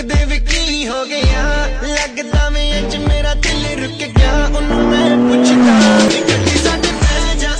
ਦੇ ਵੀ ਕੀ ਹੋ ਗਿਆ ਲੱਗਦਾ ਮੈਂ ਅੱਜ ਮੇਰਾ ਦਿਲ ਰੁਕ ਗਿਆ ਉਹਨੂੰ ਮੈਂ